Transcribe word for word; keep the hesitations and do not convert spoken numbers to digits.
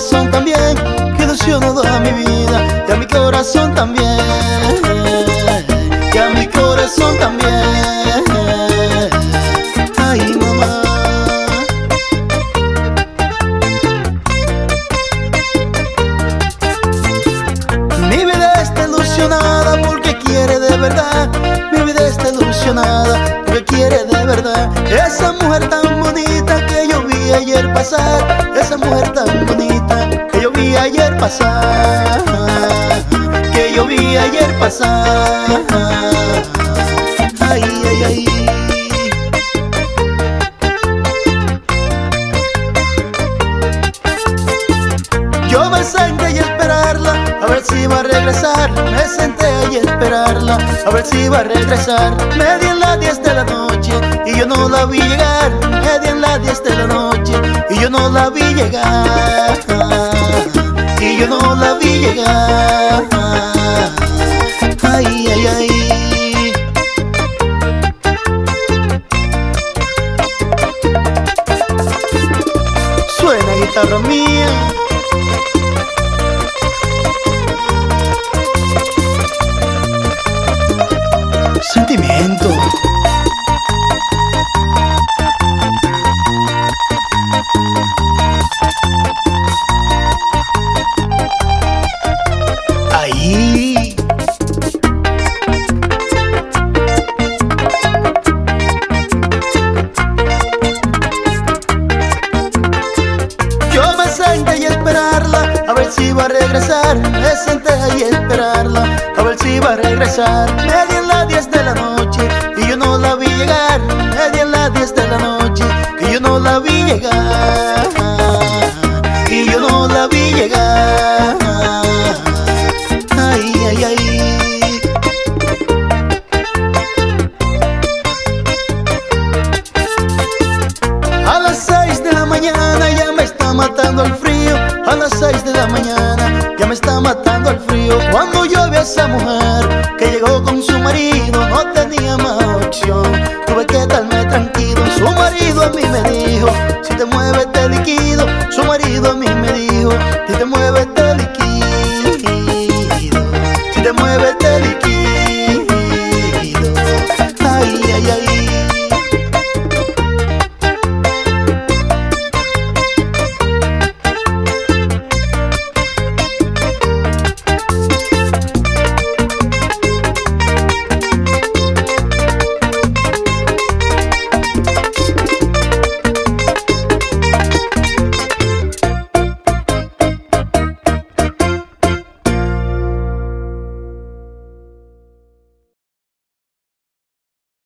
corazón también, que ilusionó toda mi vida, y a mi corazón también, y a mi corazón también. Ay, mamá. Mi vida está ilusionada porque quiere de verdad. Mi vida está ilusionada porque quiere de verdad. Esa mujer tan bonita que yo vi ayer pasar, esa mujer tan bonita que yo vi ayer pasar, que yo vi ayer pasar. Ay, ay, ay. Yo me senté y esperarla, a ver si va a regresar. Me senté y esperarla, a ver si va a regresar. Me di en las diez de la noche y yo no la vi llegar. Me di en las diez de la noche y yo no la vi llegar. Y yo no la vi llegar. Ay, ay, ay. Suena guitarra mía. Sentimiento. Ahí. Yo me senté y esperarla, a ver si va a regresar. Me senté y esperarla, a ver si va a regresar. Me di en las diez de la noche y yo no la vi llegar. Me di en las diez de la noche y yo no la vi llegar. Y yo no la vi llegar. Ay, ay, ay. A las seis de la mañana ya me está matando el frío. A las seis de la mañana ya me está matando el frío. Cuando yo vi a esa mujer que llegó con su marido, no